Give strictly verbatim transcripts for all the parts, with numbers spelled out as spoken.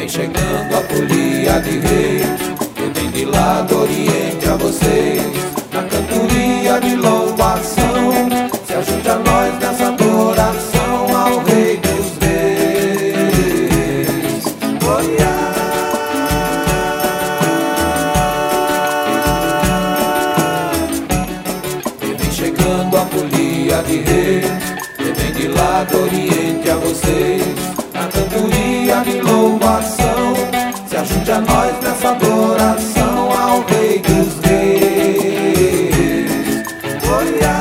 Vem chegando a folia de reis, que vem de lá do Oriente a vocês, na cantoria de louvação. Se ajude a nós nessa adoração ao Rei dos Reis. Olha, que vem chegando a folia de reis, que vem de lá do Oriente a vocês, na cantoria de louvação. Se ajude a nós nessa adoração ao Rei dos Reis. Olha,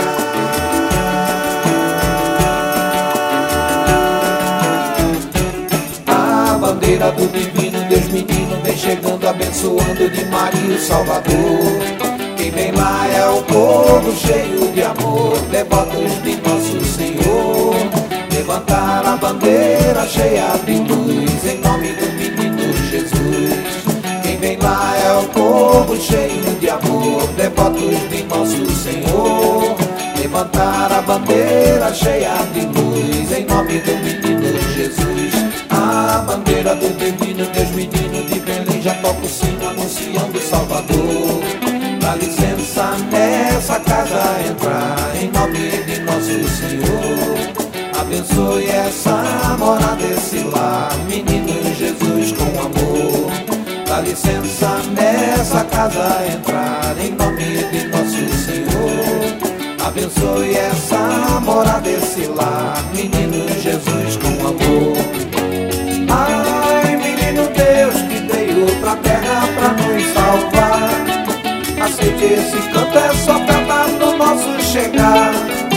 a bandeira do divino Deus menino vem chegando, abençoando de Maria o Salvador. Quem vem lá é o povo cheio de amor, devotos de nosso Senhor. Levantar a bandeira cheia de luz, em nome do menino Jesus. Quem vem lá é o povo cheio de amor, devotos de nosso Senhor. Levantar a bandeira cheia de luz, em nome do menino Jesus. A bandeira do divino Deus menino de Belém já toca o sino anunciando o Salvador. Dá licença nessa casa entrar, em nome de nosso Senhor. Abençoe essa morada, esse lar, menino Jesus com amor. Dá licença nessa casa entrar, em nome de nosso Senhor. Abençoe essa morada, esse lar, menino Jesus com amor. Ai, menino Deus que veio pra terra pra nos salvar, aceite esse canto, é só cantar no nosso chegar.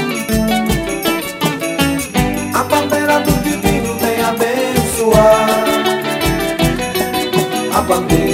A bandeira do divino vem abençoar, a bandeira